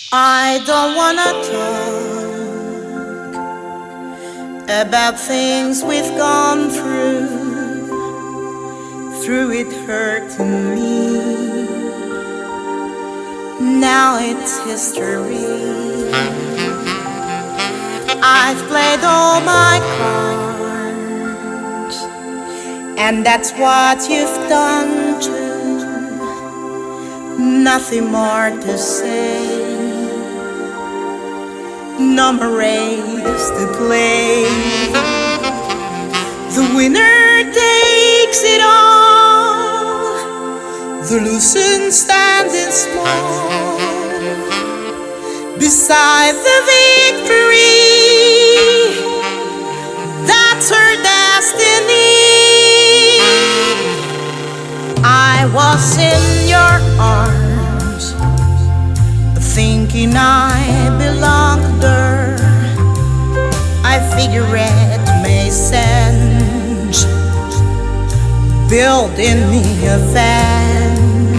I don't wanna talk about things we've gone through it hurting me. Now it's history. I've played all my cards, and that's what you've done too. Nothing more to say. No more race to play. The winner takes it all. The loser standing small beside the victory. That's her destiny. I was in your arms, thinking I belonged there. I figure it made sense, building me a van,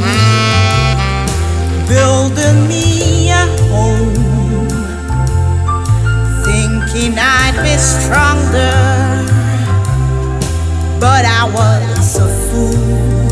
building me a home, thinking I'd be stronger, but I was a fool,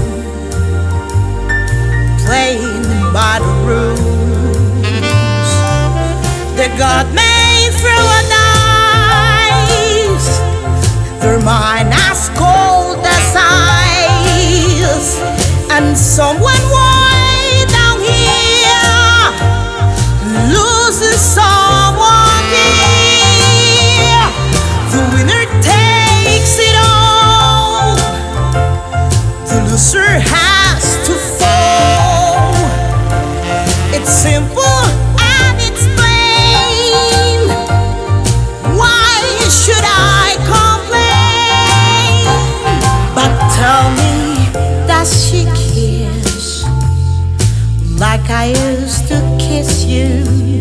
playing by the rules that God made through a dice. Their mind as cold as ice, and someone way down here loses someone dear. The winner takes it all. The loser has to fall. It's simple and it's plain. Why should I complain? But tell me, does she kiss like I used to kiss you?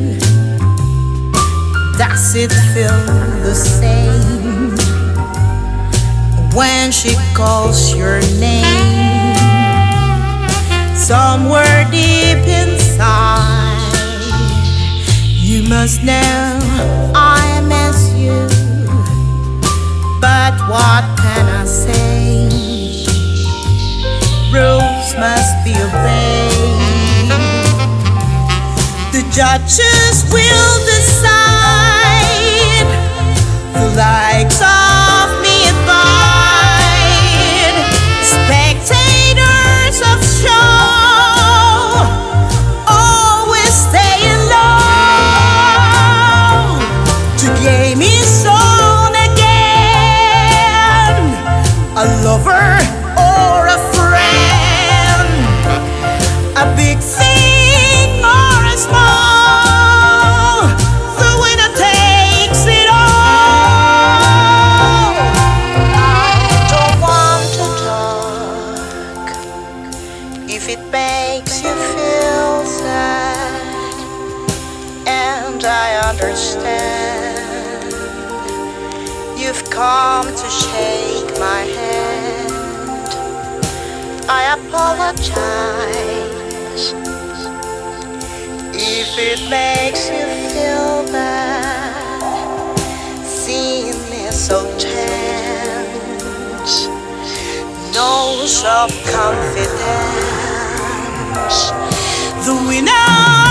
Does it feel the same when she calls your name? Somewhere deep inside, you must know I miss you. But what can I say? Rules must be obeyed. The judges will decide. The likes of me abide. Spectators of show always staying low. To game is on again. A lover or a friend, a big thing or a small, the winner takes it all. I don't want to talk if it makes you feel sad, and I understand you've come to shake my hand. I apologize if it makes you feel bad, seeing me so tense. No self-confidence. The winner